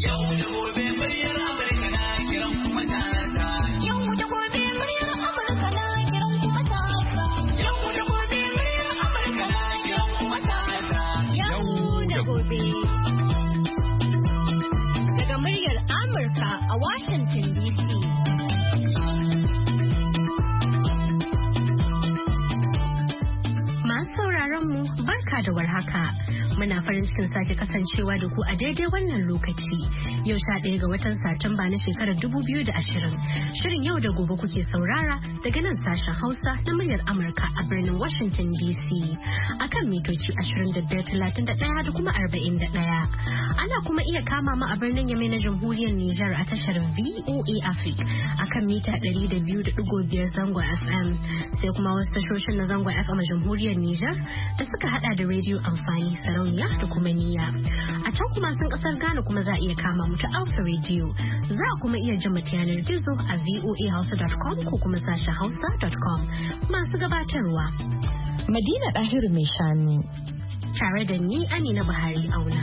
da warhaka. Muna farin cikin sake kasancewa da ku a daidai wannan lokaci. Yau 11 ga watan Satumba na shekarar 2020. Shirin yau da gobe kuke saurara daga nan sashen Hausa na muryar Amurka a birnin Washington DC. Akan mitoci 2531 da kuma 41. Ana kuma iya kama mu a birnin Yamai na Jamhuriyar Nijar a tashar VOA Africa akan mita 200.5 zangon FM. Sai kuma wasu tashoshin na zangon FM a Jamhuriyar Nijar da suka hada da rediyo amfani sarauniya da kuma niyya. A can kuma sun kasar Ghana kuma za a iya kama mu ta Alpha Radio. Za a kuma iya jin ta yanar gizo a voahausa.com ko kuma sashen hausa.com. Masu gabatarwa Madina Dahiru mai shanu tare da ni Amina Buhari Auna.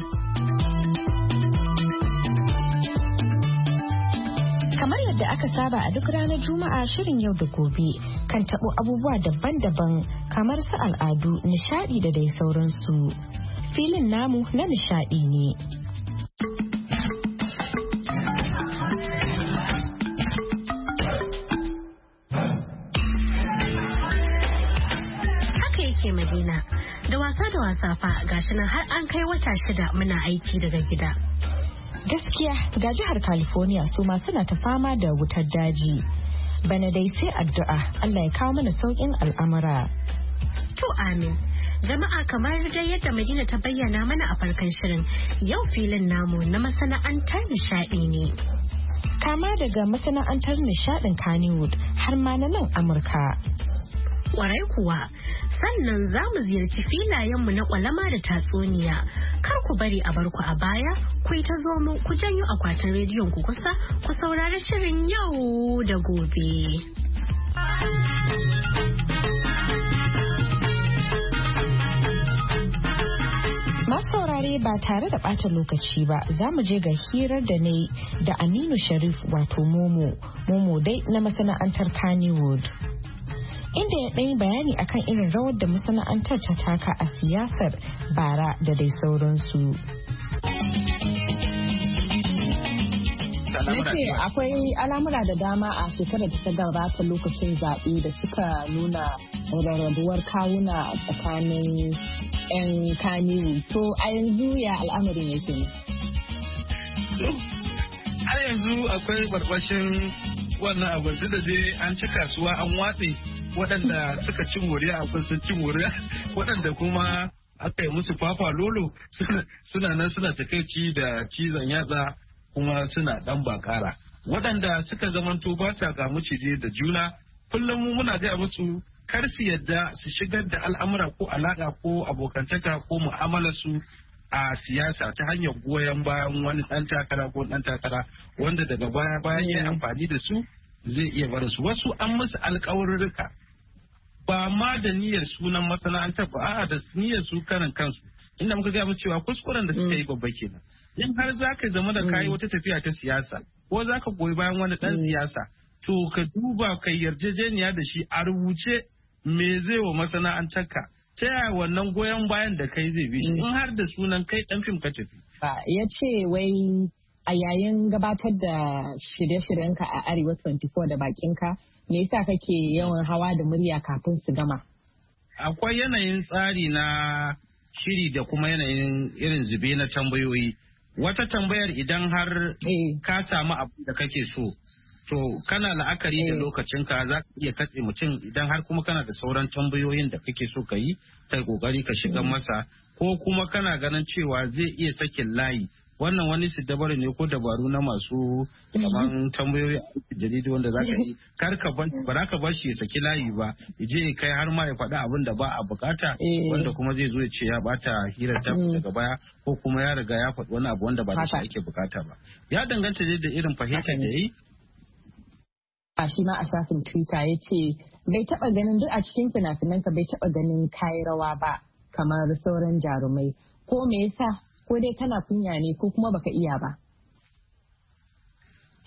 Kamar yadda aka saba a duk ranar Juma'a shirin yau da gobe kan tabo abubuwa daban-daban kamar su al'adu, nishadi da dai sauransu. Filin namu na nishadi ne. Haka yake Madina. Da wasa fa gashi nan har an kai wata 6 muna aiki daga gida. Gaskiya ga jihar California su ma suna ta fama da wutar daji. Bana dai sai addu'a Allah ya kawo mana saukin al'amura. To amin. Jama'a kamar dai yadda Madina ta bayyana mana a farkon shirin, yau filin namu na masana'antar nishadi ne. Kama daga masana'antar nishadin Kannywood har ma na nan Amurka. Kwarai kuwa, sannan za mu ziyarci filayenmu na kwalama da tatsuniya. Kar ku bari a barku a baya, ku ta zo mu ku janyo akwatin rediyon ku kusa, ku saurari shirin yau da gobe. Masu saurare ba tare da ɓata lokaci ba, za mu je ga hirar da na yi da Aminu Sharif wato Momo dai na masana'antar Kannywood. Inda ya ɗanyi bayani akan irin rawar da masana'antar ta taka a siyasar bara da dai sauransu. Na ce akwai al'amura da dama a shekarar da ta gabata lokacin zaɓe da suka nuna rarrabuwar kawuna a tsakanin 'yan Kannywood. To a yanzu ya al'amarin yake ne? A yanzu akwai barbashin wannan abu da dai an ci kasuwa an watse. Waɗanda suka ci moriya akwai sun ci moriya, waɗanda kuma aka yi musu fafa lolo suna nan suna takaici da cizon yatsa kuma suna ɗan bakara. Waɗanda suka zamanto ba sa ga maciji da juna, kullum mu muna gaya musu kar su yadda su shigar da al'amura ko alaƙa ko abokantaka ko mu'amalar su a siyasa ta hanyar goyon bayan wani ɗan takara ko ɗan takara wanda daga baya bayan ya amfani da su zai iya barin su. Wasu an musu alƙawarurruka ba ma da niyyar sunan masana'antar ba, a'a da niyyar su karan kansu, inda muka gaya musu cewa kuskuren da suka yi babba kenan. In har za ka zama da kayi wata tafiya ta siyasa ko za ka goyi bayan wani ɗan siyasa, to ka duba ka yarjejeniya da shi a rubuce me zai wa masana'antarka, ta yaya wannan goyon bayan da kai zai bi shi in har da sunan kai ɗan fim ka tafi. Ya ce wai a yayin gabatar da shirye-shiryenka a Arewa 24 da bakinka, me yasa kake yawan hawa da murya kafin su gama? Akwai yanayin tsari na shiri da kuma yanayin irin zube na tambayoyi. Wata tambayar idan har ka samu abu da kake so, to kana la'akari da lokacinka za ka iya katse mutum idan har kuma kana da sauran tambayoyin da kake so ka yi, kai kokari ka shiga masa, ko kuma kana ganin cewa zai iya sakin layi. Wannan wani dabaru ne ko dabaru na masu kaman tambayoyi a jaridu wanda za ka yi ba za ka bar shi ya saki layi ba, je kai har ma ya faɗi abin da ba a bukata wanda kuma zai zo ya ce ya bata hirar ta daga baya, ko kuma ya riga ya faɗi wani abu wanda ba da shi ake bukata ba. Ya danganta da irin fahimtar da yi. A shi ma a shafin Twitter ya ce bai taɓa ganin duk a cikin fina-finansa bai taɓa ganin kayi rawa ba kamar sauran jarumai. Ko me yasa? Ko dai kana kunya ne ko kuma baka iya ba?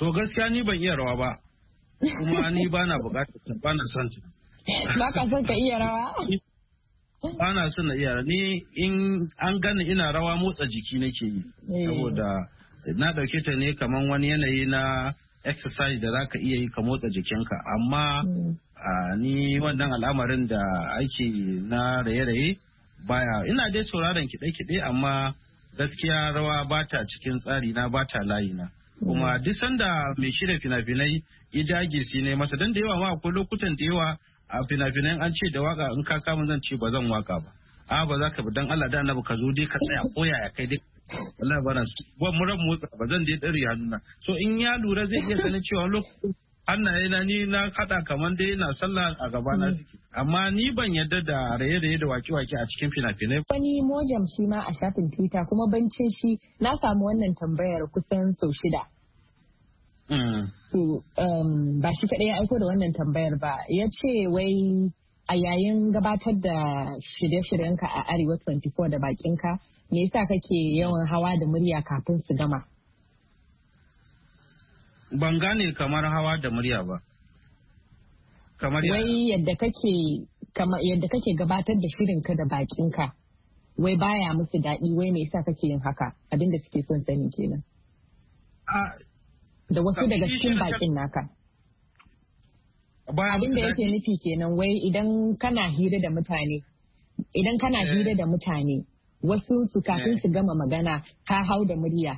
To gaskiya ni ban iya rawa ba. Kuma ni ba na bukatar ba na son ta. Ba ka son ka iya rawa? Ba na son na iya rawa. Ni in an gani ina rawa motsa jiki nake yi. Saboda na dauke ta ne kaman wani yanayi na exercise da zaka iya yi ka motsa jikinka. Amma ni wannan al'amarin da ake na raye-raye baya. Ina dai sauraron kiɗe-kiɗe amma gaskiya rawa ba ta cikin tsari na, ba ta layi na. Kuma duk sanda mai shirya fina-finai idage su ne masa, don da yawa ma akwai lokutan da yawa a fina-finan an ce da waka in ka kama zan ce ba zan waka ba. Ba za ka bi dan Allah da annabi ka zo dai ka tsaya koya ya kai dai. Wallahi ba na ba muran motsa ba zan dai dare hannuna. So in ya lura zai iya ganin cewa lokacin hannaye na ni na kada kaman dai na sallah a gaba na suke. Amma ni ban yarda da raye-raye da wake-wake a cikin fina-finai. Wani mojam shi ma a shafin Twitter kuma bancin shi na samu wannan tambayar kusan sau 6. Ba shi kaɗai ya aiko da wannan tambayar ba. Ya ce wai a yayin gabatar da shirye-shiryenka a Arewa 24 da bakinka, me yasa kake yawan hawa da murya kafin su gama? Ban gane kamar hawa da murya ba. Kamar wai yadda kake gabatar da shirinka da bakinka, wai baya musu daɗi, wai me yasa kake yin haka? Abinda suke son sani kenan. Da wasu daga cikin bakin naka. Abin da yake nufi kenan wai idan kana hira da mutane, wasu su kafin su gama magana ka hau da murya.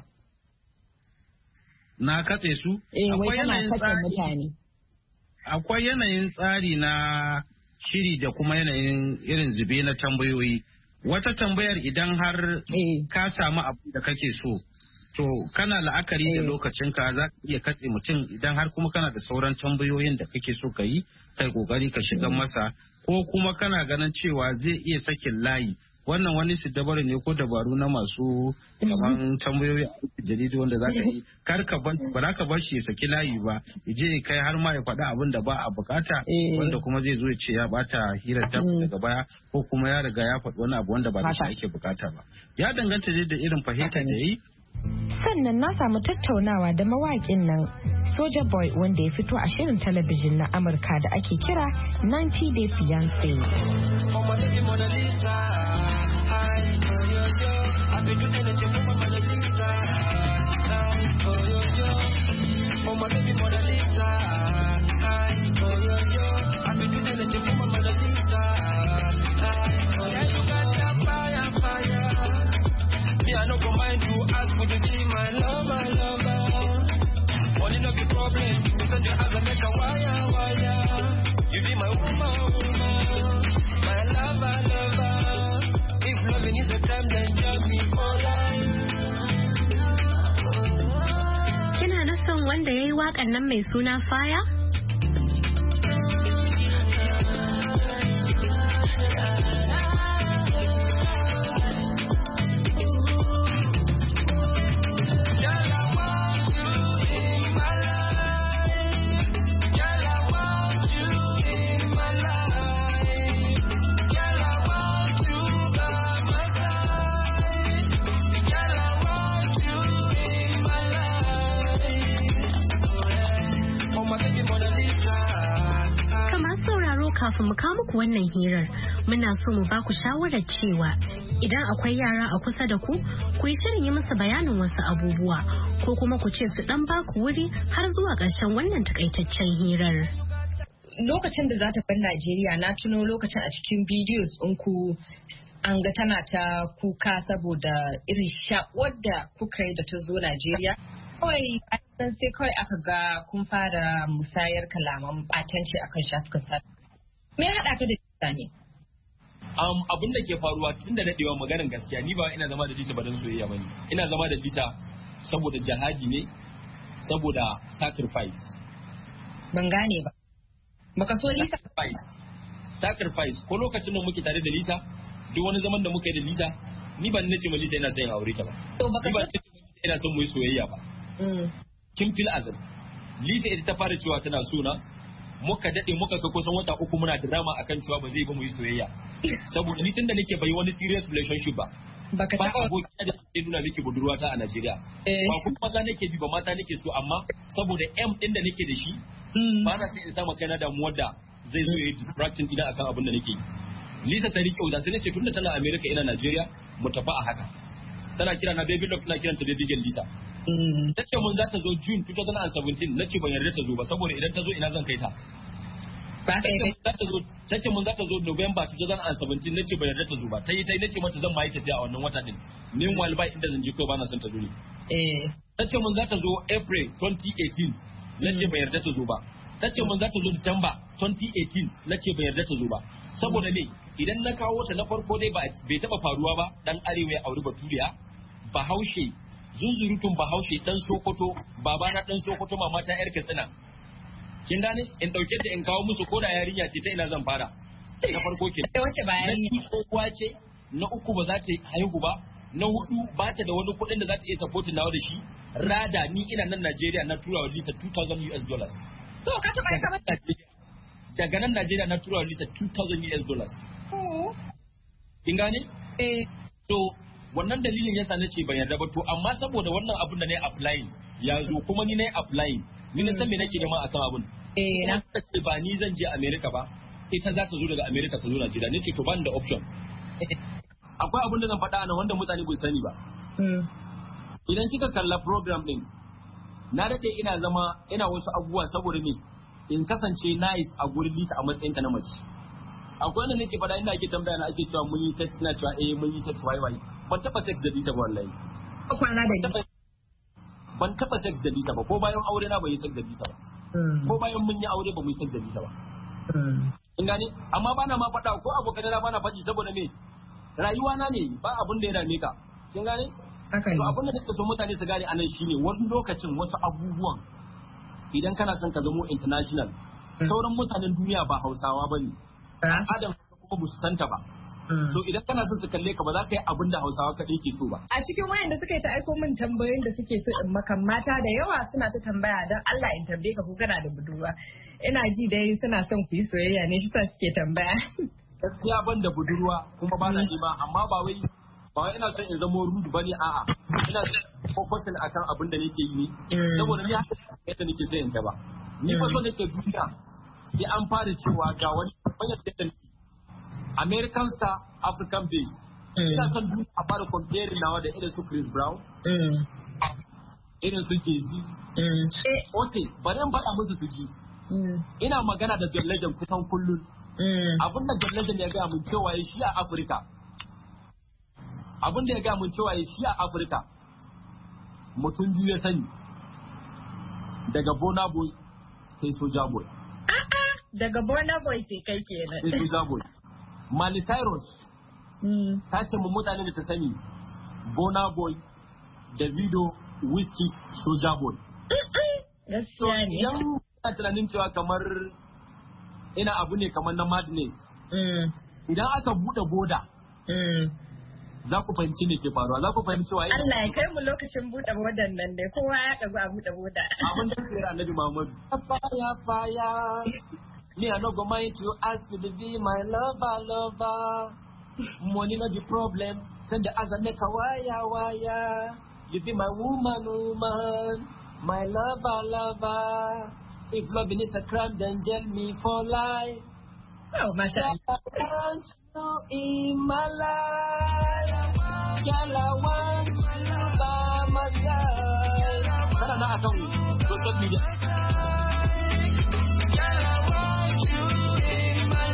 Na katse su? Wai kana katse mutane. Akwai yanayin tsari na shiri da kuma yanayin irin zube na tambayoyi. Wata tambayar idan har ka samu abu da kake so, to kana la'akari da lokacinka za ka iya katse mutum idan har kuma kana da sauran tambayoyin da kake so ka yi, kai kokari ka shiga masa, ko kuma kana ganin cewa zai iya sakin layi. Wannan wani dabaru ne ko dabaru na masu kaman tambayoyi a jaridu wanda za ka yi, ba za ka bar shi ya saki layi ba, je kai har ma ya faɗa abin da ba a bukata, wanda kuma zai zo ya ce ya bata hirar ta daga baya, ko kuma ya riga ya faɗi wani abu wanda ba da shi ake bukata ba. Ya danganta da irin fahimta da yi. Sannan na samu tattaunawa da mawaƙin nan Soja Boy wanda ya fito a shirin talabijin na Amurka da ake kira 90 Day Fiancé. I no go mind to ask for you be my lover. Money no be problem, because you have a make a wire. You be my woman, my lover. If loving is the time, then just be for life. Kina na son wanda yayi waƙan nan mai suna Fire? Kafin mu kawo muku wannan hirar, muna so mu ba ku shawarar cewa idan akwai yara a kusa da ku yi shirin yi musu bayanin wasu abubuwa, ko kuma ku ce su dan ba ku wuri har zuwa ƙarshen wannan takaitaccen hirar. Lokacin da za ta bar Najeriya, na tuno lokacin a cikin bidiyos ɗinku an ga tana ta kuka saboda irin shaƙuwar da kuka yi da ta zo Najeriya. Kawai sai kawai aka ga kun fara musayar kalaman ɓatanci akan shafukan sada. Me ya haɗa ka da Lisa ne? Abin da ke faruwa tun da daɗewa maganar gaskiya, ni ba ina zama da Lisa ba don soyayya ba ne. Ina zama da Lisa saboda jihadi ne, saboda sacrifice. Ban gane ba. Baka so Lisa? Sacrifice. Ko lokacin da muke tare da Lisa, duk wani zaman da muka yi da Lisa, ni ban nace ma Lisa ina son aure ta ba. Ni ba nace ma Lisa ina son mu yi soyayya ba. Kin fil azal. Lisa ita ta fara cewa tana so na, muka daɗe muka kai kusan wata 3 muna drama akan cewa ba zai ba mu yi soyayya. Saboda ni tunda nake bai wani serious relationship ba. Baka ba taɓa aboki da ke nuna miki budurwata a Najeriya. Ba kuma maza nake bi ba mata nake so amma saboda M din da nake da shi ba na sai in sama kaina damuwar da zai zo ya yi distracting idan akan abin da nake yi. Lisa ta rike wuta sai nace tunda tana America ina Najeriya mu tafi a haka. Tana kira na baby love, tana kiranta baby girl Lisa. Tace mun za ta zo June 2017 nace ban yarda ta zo ba saboda idan ta zo ina zan kai ta. Tace mun za ta zo November 2017 nace ban yarda ta zo ba. Tayi nace mata zan mai tafiya a wannan wata din. Meanwhile ba inda zan je kai ba na son ta zo ne. Tace mun za ta zo April 2018 nace ban yarda ta zo ba. Tace mun za ta zo December 2018 nace ban yarda ta zo ba. Saboda ne idan na kawo ta na farko dai bai taba faruwa ba dan arewa ya auri baturiya bahaushe zunzurutun bahaushe dan Sokoto babana dan Sokoto mama ta yar Katsina. Kin gane in dauke ta in kawo musu koda yarinya ce ta ina zan fara na farko ke wace bayani kowa ce na uku ba za ta haihu ba na hudu ba ta da wani kuɗin da za ta iya support nawa da shi rada ni ina nan Najeriya na tura wa Lisa $2,000 to ka taba kamar daga nan Najeriya na tura wa Lisa $2,000 kin gane to wannan dalilin yasa nace ban yarda ba to amma saboda wannan abun da nayi applying ya zo kuma ni nayi applying ni na san me nake da ma akan abun na ce ba ni zan je America ba ita za ta zo daga America ta zo Najeriya nace to ban da option akwai abun da zan faɗa nan wanda mutane ba su sani ba idan kika kalla program din na dade ina zama ina wasu abubuwa saboda me in kasance nice a gurin Lita a matsayin ta na mace akwai wanda nake faɗa ina ake tambaya na ake cewa mun yi sex ina cewa mun yi sex wai ban taba sex da Lisa ba wallahi kwana da ban taba sex da Lisa ba ko bayan aure na ban yi sex da Lisa ba ko bayan mun yi aure ba mu yi sex da Lisa ba in gane amma bana ma faɗa ko abokan na bana faɗi saboda me rayuwa na ne ba abun da ya dame ka kin gane haka ne to abun da nake so mutane su gane anan shine wani lokacin wasu abubuwan idan kana son ka zamo international sauran mutanen duniya ba Hausawa bane adam kuma ba su santa ba so idan kana son su kalle ka ba za ka yi abin da Hausawa kaɗai ke so ba a cikin wayanda suka yi ta aiko min tambayoyin da suke so in maka mata da yawa suna ta tambaya don Allah in tambaye ka ko kana da budurwa ina ji dai suna son ku yi soyayya ne shi sa suke tambaya gaskiya ban da budurwa kuma ba na nema amma ba wai ina son in zamo rude bane a'a ina focusing akan abin da nake yi ne saboda ni yadda nake sai in ta ba ni fa so nake duniya sai an fara cewa ga wani bayan sai American star African base ina son duniya a fara comparing nawa da irin su Chris Brown irin su Jay-Z okay bari in faɗa musu su ji ina magana da John Legend kusan kullun abin da John Legend ya gaya mun cewa ya shi a Afirka abin da ya gaya mun cewa ya shi a Afirka mutum biyu ya sani daga Burna Boy sai Soulja Boy daga Burna Boy sai kai kenan sai Soulja Boy Miley Cyrus ta ce mu mutane da ta sani Burna Boy Davido Wizkid Soulja Boy gaskiya ne idan ina tunanin cewa kamar ina abu ne kamar na madness idan aka bude boda za ku fahimci me ke faruwa za ku fahimci cewa Allah ya kai mu lokacin bude bodan nan dai kowa ya dago a bude boda abin da ke Annabi Muhammad faya me I no go mind to ask you to be my lover money not the problem send the answer make a wire you be my woman my lover if loving is a crime then jail me for life. Oh, masha Allah. I want you in my life. Girl, I want you by my side. Kana na akan social media. Girl, I want you in my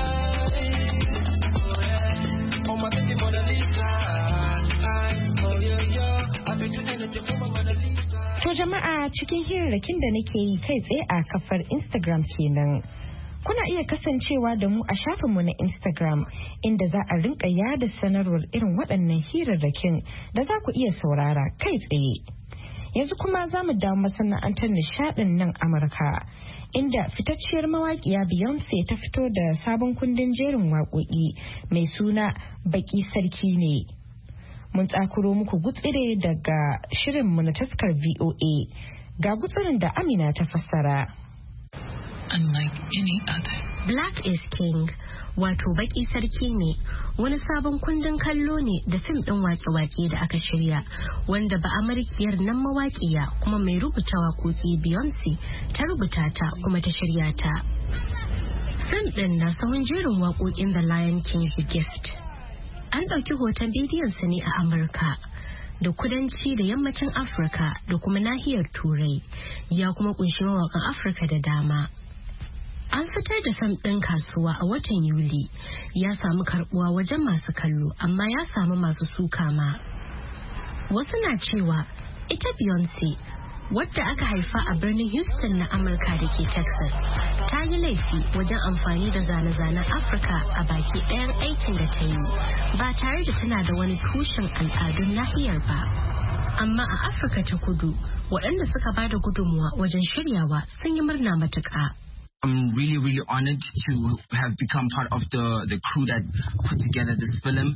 life. Oh, my baby, Mona Lisa. Oh, yo. I've been doing it for Mona Lisa. To jama'a cikin hirarrakin da nake yi kai tsaye a kafar Instagram kenan. Kuna iya kasancewa da mu a shafinmu na Instagram inda za a rinka yada sanarwar irin waɗannan hirarrakin da za ku iya saurara kai tsaye. Yanzu kuma za mu dawo masana'antar nishaɗin nan Amurka inda fitacciyar mawaƙiya Beyonce ta fito da sabon kundin jerin waƙoƙi mai suna Baki Sarki ne. Mun tsakuro muku gutsire daga shirinmu na taskar VOA. Ga gutsirin da Amina ta fassara. Unlike any other. Black is King, wato Baki Sarki ne, wani sabon kundin kallo ne da fim ɗin wake-wake da aka shirya, wanda ba Amurkiyar nan mawaƙiya kuma mai rubuta waƙoƙi Beyonce ta rubuta ta kuma ta shirya ta. Fim ɗin na sahun jerin waƙoƙin The Lion King The Gift. An ɗauki hoton bidiyonsa ne a Amurka da kudanci da yammacin Afirka da kuma nahiyar Turai, ya kuma kunshi mawaƙan Afirka da dama. An fitar da fim ɗin kasuwa a watan Yuli, ya samu karɓuwa wajen masu kallo, amma ya samu masu suka ma. Wasu na cewa ita Beyonce, wadda aka haifa a birnin Houston na Amurka da ke Texas, ta yi laifi wajen amfani da zane-zanen Afirka a baki ɗayan aikin da ta yi, ba tare da tana da wani tushen al'adun nahiyar ba. Amma a Afirka ta Kudu, waɗanda suka ba da gudunmuwa wajen shiryawa sun yi murna matuƙa. I'm really honored to have become part of the crew that put together this film.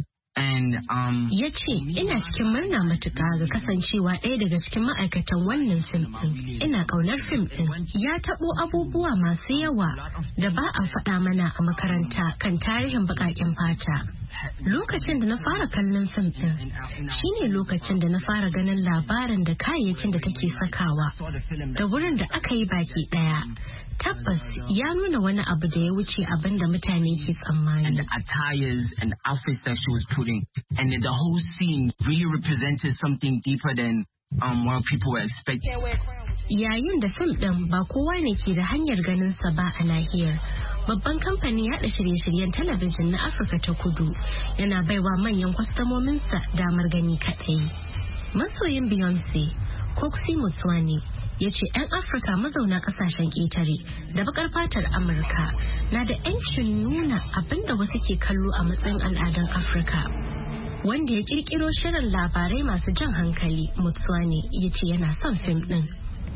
Ya ce ina cikin murna matuƙa ga kasancewa ɗaya daga cikin ma'aikatan wannan fim ɗin. Ina ƙaunar fim ɗin. Ya taɓo abubuwa masu yawa da ba a faɗa mana a makaranta kan tarihin baƙaƙen fata. Lokacin da na fara kallon fim ɗin shine lokacin da na fara ganin labarin da kayayyakin da take sakawa da wurin da aka yi baki ɗaya. Tabbas ya nuna wani abu da ya wuce abin da mutane ke tsammani. And the attires and outfits that she was putting, and the whole scene really represented something deeper than what people were expecting. Yayin da fim ɗin ba kowa ne ke da hanyar ganin sa ba a nahiyar, babban kamfanin yaɗa shirye-shiryen talabijin na Afirka ta Kudu yana baiwa manyan kwastamominsa damar gani kaɗai. Masoyin Beyonce, Coxie Mutswani, ya ce 'yan Afirka mazauna kasashen ƙetare da bakar fatar Amurka na da 'yancin nuna abin da wasu ke kallo a matsayin al'adun Afirka. Wanda ya kirkiro shirin labarai masu jan hankali, Mutswani ya ce yana son fim ɗin.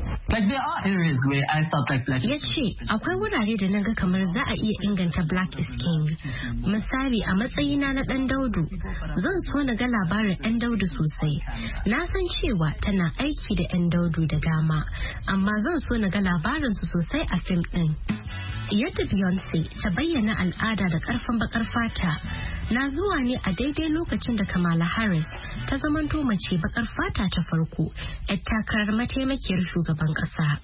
Ya ce akwai wurare da na ga kamar za a iya inganta Black is King. Misali a matsayina na ɗan Daudu, zan so na ga labarin 'yan Daudu sosai. Na san cewa tana aiki da 'yan Daudu da dama, amma zan so na ga labarinsu sosai a fim ɗin. Yadda Beyonce ta bayyana al'ada da ƙarfin baƙar fata na zuwa ne a daidai lokacin da Kamala Harris ta zamanto mace baƙar fata ta farko 'yar takarar mataimakiyar shugaban ƙasa.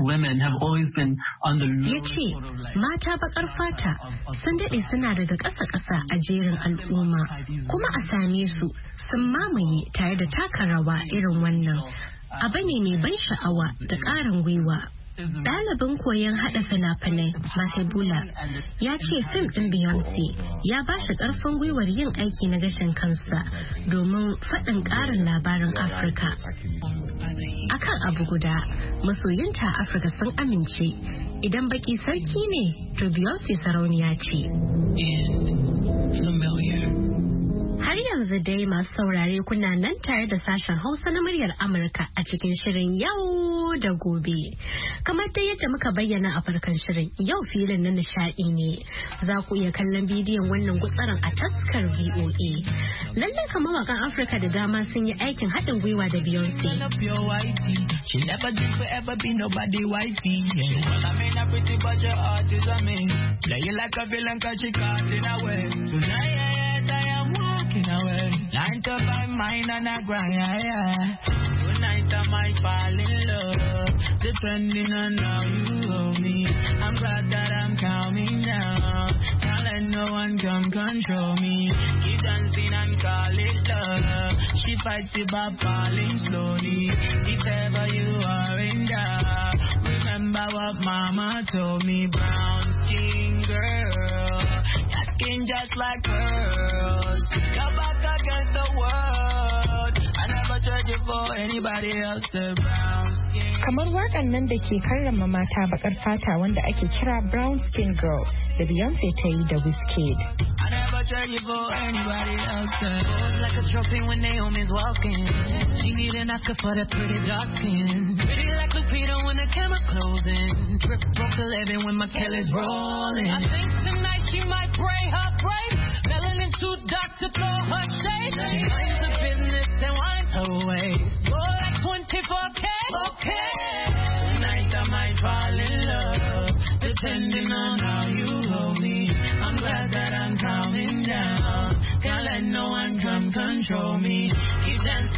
Ya ce mata baƙar fata sun daɗe suna daga ƙasa-ƙasa a jerin al'umma, kuma a same su sun mamaye tare da taka rawa irin wannan. Abu ne mai ban sha'awa da ƙarin gwiwa. Ɗalibin koyon haɗa fina-finai Masebula ya ce fim ɗin Beyonce ya ba shi ƙarfin gwiwar yin aiki na gashin kansa domin faɗin ƙarin labarin Afirka. Akan abu guda, masoyinta a Afirka sun amince idan Baki Sarki ne, to Beyonce sarauniya ce. Har yanzu dai masu saurare kuna nan tare da sashen Hausa na muryar Amurka a cikin shirin yau da gobe. Kamar dai yadda muka bayyana a farkon shirin, yau filin na nishaɗi ne. Za ku iya kallon bidiyon wannan gutsarin a taskar VOA. Lallai kamar mawakan Afirka da dama sun yi aikin haɗin gwiwa da Beyonce. Away. 9 to 5 mine and I grind, yeah. Tonight I might fall in love, depending on how you hold me. I'm glad that I'm calming down, can't let no one come control me. Keep dancing and call it love. She fights it by falling slowly. If ever you are in doubt, remember what mama told me. Brown skin girl, your skin just like pearls. Your back against the world. I never tried you for anybody else. Brown skin. Kamar waƙan nan da ke karrama mata baƙar fata wanda ake kira Brown Skin Girl da Beyonce ta yi da Wizkid. I never tried you for anybody else. Goes like a trophy when Naomi's walking. She need an actor for that pretty dark skin. Pretty like Lupita when the camera's closing. Drip broke 11 when my Kelly's rolling. I think tonight she might break her brain. Melanin too dark to throw her shade. She minds the business and winds her way. Go like 24K. Okay. Tonight I might fall in love, depending on how you hold me. I'm glad that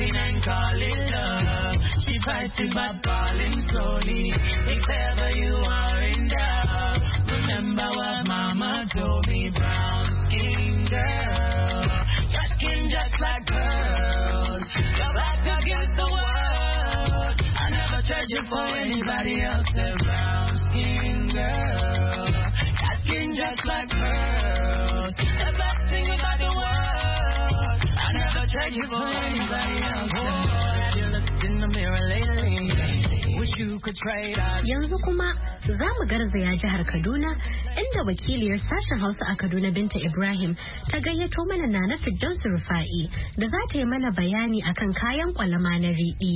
pain and call it love. She fights it but falling slowly. If ever you are in doubt, remember what mama told me. Brown skin girl, your skin just like pearls. Your back against the world. I never trade you for anybody else. The brown skin girl, your skin just like pearls. The best thing about the world. I never trade you for anybody else. Have you looked in the mirror lately? Wish you could trade us. Yanzu kuma za mu garzaya jihar Kaduna inda wakiliyar sashen Hausa a Kaduna Binta Ibrahim ta gayyato mana Nana Firdausu Rufa'i da za ta yi mana bayani akan kayan kwalama na riɗi.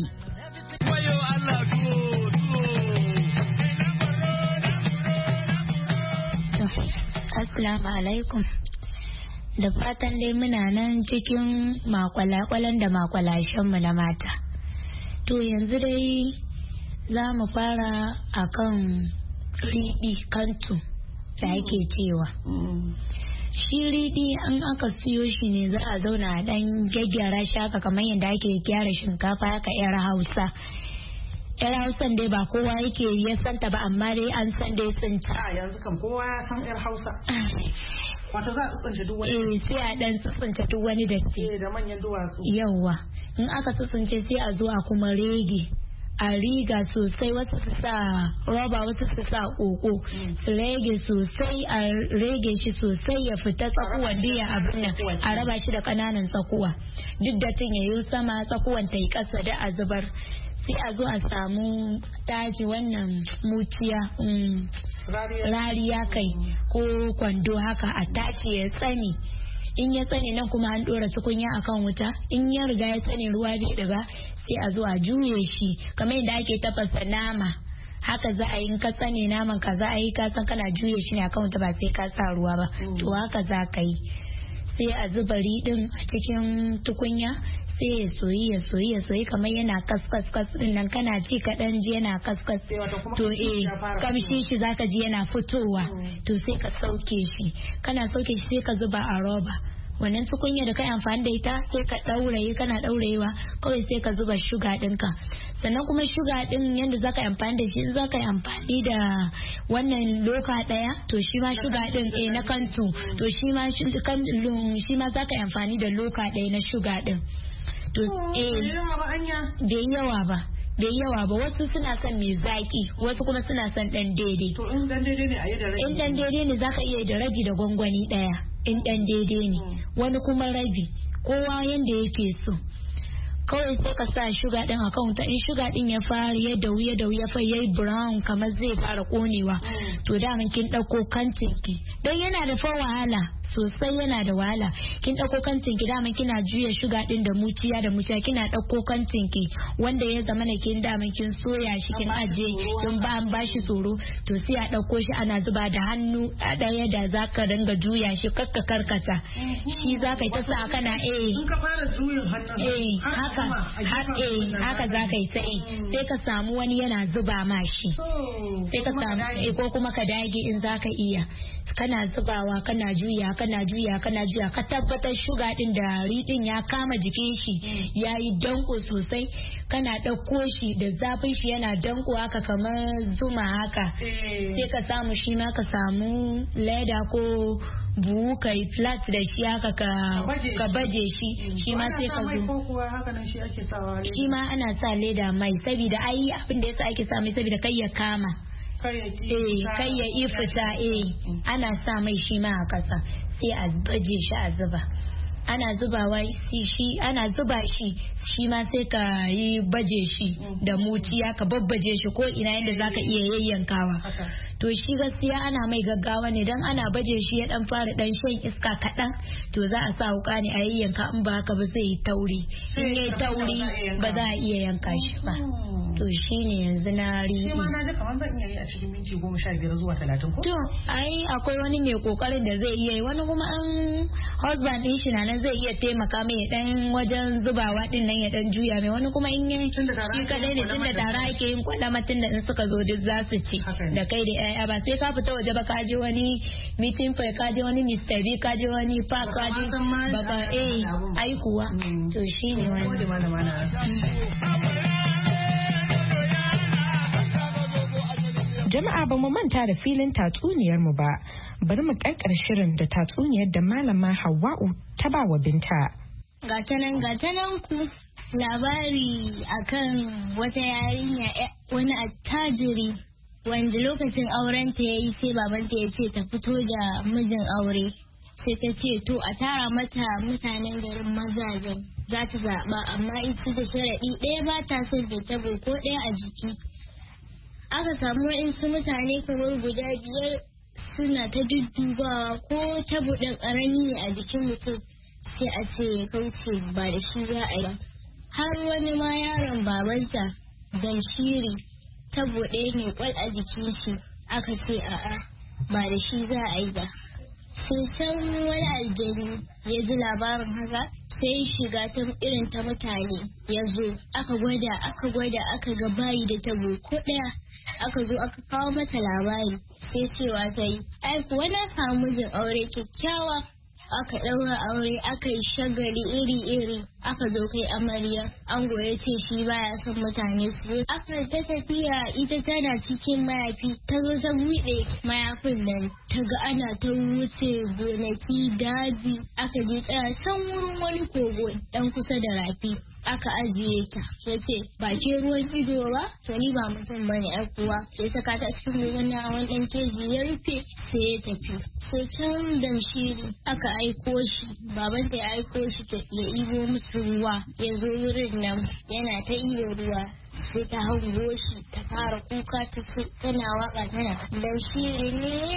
Assalamu alaikum. Da fatan dai muna nan cikin makwalakwalan da makwalashenmu na mata. To yanzu dai za mu fara akan riɗi kantu da ake cewa. Shi riɗi an aka siyo shi ne za a zauna a ɗan gyaggyara shi haka kamar yadda ake gyara shinkafa haka 'yar Hausa. 'Yar Hausan dai ba kowa yake ya santa ba amma dai an san dai tsinta. Yanzu kan kowa ya san 'yar Hausa. Wato za a tsince duk wani. Sai a ɗan tsince duk wani datti. Da manyan duwatsu. Yawwa. In aka tsince sai a zo a kuma rege. A riga sosai, wasu su sa roba, wasu su sa koko, su rege sosai, a rege shi sosai ya fita tsakuwan diya abin nan, a raba shi da kananan tsakuwa duk da tun yayi sama tsakuwan ta yi kasa da a zubar. Sai a zo a samu taji wannan muciya rariya kai ko kwando haka a tace ya tsani. In ya tsane nan kuma an dora tukunya akan wuta, in ya riga ya tsane ruwa bai daga sai a zo a juye shi kamar yadda ake tafasa nama. Haka za a yi, in ka tsane naman ka za a yi, ka san kana juye shi ne akan wuta ba sai ka sa ruwa ba. To haka za ka yi. Sai a zuba riɗin a cikin tukunya sai ya soyi kamar yana kaskas din nan, kana ci kaɗan ji yana kaskas. To kamshi shi zaka ji yana fitowa. To sai ka sauke shi, kana sauke shi sai ka zuba a roba. Wannan tukunya da kai amfani da ita sai ka ɗauraye, kana ɗaurayewa kawai sai ka zuba shuga ɗinka. Sannan kuma shuga ɗin yadda zaka yi amfani da shi, in zaka yi amfani da wannan loka ɗaya to shi ma shuga ɗin na kantu to shi ma zaka yi amfani da loka ɗaya na shuga ɗin. To bai yawa ba, wasu suna son mai zaki, wasu kuma suna son dan daidai. To in dan daidai ne a yi da rabi. In dan daidai ne zaka iya da rabi da gwangwani daya in dan daidai ne, wani kuma rabi, kowa yanda yake so. Kawai sai ka sa shuga din a kan wuta, in shuga din ya fara ya dawu ya fa yayi brown kamar zai fara konewa, to da kin dauko kantinki. Dan yana da fa wahala sosai, yana da wahala. Kin dauko kantinki da kina juya shuga din da muciya kina dauko kantinki wanda ya zama ne kin da kin soya shi kin aje kin ba an bashi tsoro, to sai a dauko shi ana zuba da hannu a daya da zaka ringa juya shi kakka karkata. Shi zaka yi ta sa kana in ka fara juyin hannun haka za ka yi ta yi, sai ka samu wani yana zuba ma shi, sai ka samu ko kuma ka dage in za ka iya, kana zubawa kana juya ka tabbatar shuga din da riɗin ya kama jikin shi ya yi danko sosai, kana ɗauko shi da zafin shi yana danko haka kamar zuma haka, sai ka samu shi ma ka samu leda ko buhu kai flat da shi haka ka baje shi ma sai ka zo. Shi ma ana sa leda mai saboda ai abin da yasa ake sa mai saboda kai ya kama. Kai ya ifita ana sa mai shi ma a kasa sai a baje shi a zuba. Ana zubawa ana zuba shi ma sai ka yi baje shi da muciya ka babbaje shi ko ina yadda zaka iya yayyankawa. To shi gaskiya ana mai gaggawa ne, dan ana baje shi ya dan fara dan shan iska kaɗan to za a sa wuka ne a yayyanka, in ba haka ba zai yi tauri. In yayi tauri ba za a iya yanka shi ba. To shi ne yanzu na riɗi. Sai ma na ji kamar zan iya yi a cikin minti 15 zuwa 30 ko? To ai akwai wani mai kokarin da zai iya yi, wani kuma an husband din shi na nan zai iya taimaka mai dan wajen zubawa din nan ya dan juya mai, wani kuma in yi shi kadai ne tunda tare ake yin kwalama tunda in suka zo duk za su ci da kai da yaya ba sai ka fita waje ba ka je wani meeting fa ka je wani Mr. B ka je wani park ka je baka ai kuwa to shine wannan. Jama'a ba mu manta da filin tatsuniyar mu ba, bari mu karkar shirin da tatsuniyar da malama Hawwa'u ta ba wa Binta. Gatanan ku labari akan wata yarinya wani attajiri wanda lokacin aurenta ya yi sai babanta ya ce ta fito da mijin aure sai ta ce to a tara mata mutanen garin mazajen za ta zaɓa amma ita da sharaɗi ɗaya ba ta son bai tabo ko ɗaya a jiki. Aka samu waɗansu mutane kamar guda 5 suna ta duddubawa ko tabo ɗan ƙarami ne a jikin mutum sai a ce ya kauce ba da shi za a yi. Har wani ma yaron babanta Damshiri tabo ɗaya ne kwal a jikin shi aka ce a'a ba da shi za a yi ba. Sai san wani aljani ya ji labarin haka sai shiga ta irin ta mutane ya zo aka gwada aka ga bayi da tabo ko ɗaya aka zo aka kawo mata labari sai cewa ta yi ai kuwa na samu mijin aure kyakkyawa. Aka ɗaura aure aka yi shagali iri-iri aka zo kai amarya ango ya ce shi baya son mutane su aka ta tafiya ita tana cikin mayafi ta zo ta buɗe mayafin nan ta ga ana ta wuce gonaki daji aka je tsaya can wurin wani kogo dan kusa da rafi aka ajiye ta ya ce ba ke ruwan ido ba to ni ba mutum bane ai kuwa sai saka ta cikin wani wani dan keji ya rufe sai ya tafi sai can Damshiri aka aiko shi baban ta ya aiko shi ta ya ibo musu ruwa ya zo wurin nan yana ta iyo ruwa sai ta hango shi ta fara kuka tana waka tana Damshiri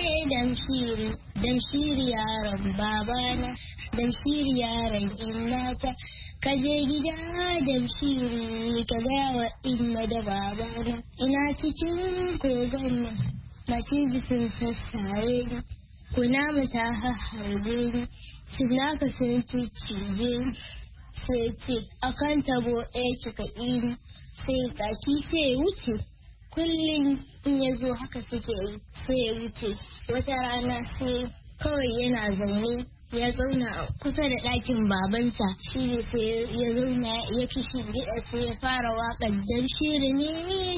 ne Damshiri yaron babana Damshiri yaron innata ka je gida Damshiri ka gaya wa inna da babana ina cikin kogon nan maciji sun sassare ni kunama ta harbe ni cinaka sun cije ni sai ce akan tabo ɗaya kika iri sai tsaki sai ya wuce kullum in ya zo haka suke yi sai ya wuce wata rana sai kawai yana zaune ya zauna kusa da ɗakin babanta shi ne sai ya zauna ya kishi gida sai ya fara waƙar Damshiri ne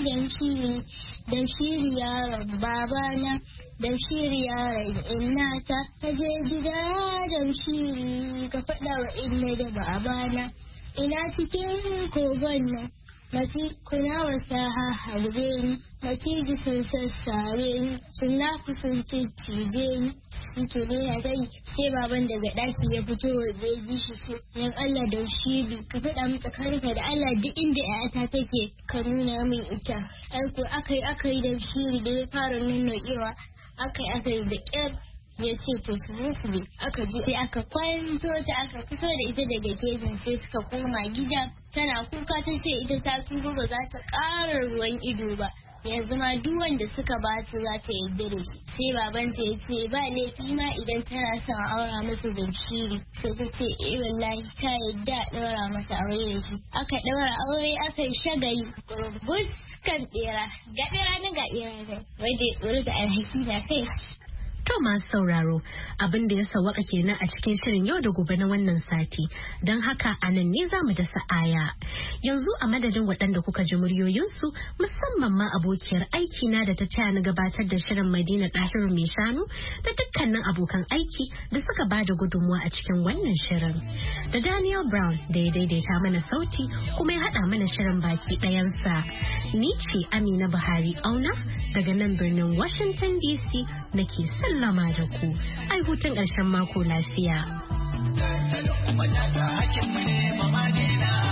Damshiri yaron babana Damshiri yaron innata ka je gida Damshiri ka faɗa wa inna da babana ina cikin kogon nan mace kuna wasa harbe ni maciji sun sassare ni cinnaku sun cije ni suke nuna dai sai baban daga ɗaki ya fito zai ji shi sai yan Allah Damshiri ka faɗa min tsakaninka da Allah duk inda ƴata take ka nuna min ita aiko akai Damshiri da ya fara nuna kewa akai da ƙyar ya ce to su bi aka je sai aka kwanto ta aka kusa da ita daga kejin sai suka koma gida tana kuka ta ce ita ta tuba ba za ta ƙara ruwan ido ba yanzu ma duk wanda suka ba su za ta yarda da shi sai babanta ya ce ba laifi ma idan tana son aura masa Damshiri sai ta ce wallahi ta yarda ɗaura masa aure da shi aka ɗaura aure aka yi shagali gus kan ɓera ga ɓera na ga ɓera ne wai da ya da alhaki na kai. To masu sauraro abin da ya sawaka kenan a cikin shirin yau da gobe na wannan sati don haka a nan ne za mu da sa'aya yanzu a madadin waɗanda kuka ji muryoyinsu musamman ma abokiyar aiki na da ta taya ni gabatar da shirin Madina Ɗahiru mai shanu da dukkanin abokan aiki da suka ba da gudunmuwa a cikin wannan shirin da Daniel Brown da ya daidaita mana sauti kuma ya haɗa mana shirin baki ɗayansa ni ce Amina Buhari Auna daga nan birnin Washington DC nake sallama da ku ai hutun ƙarshen mako lafiya.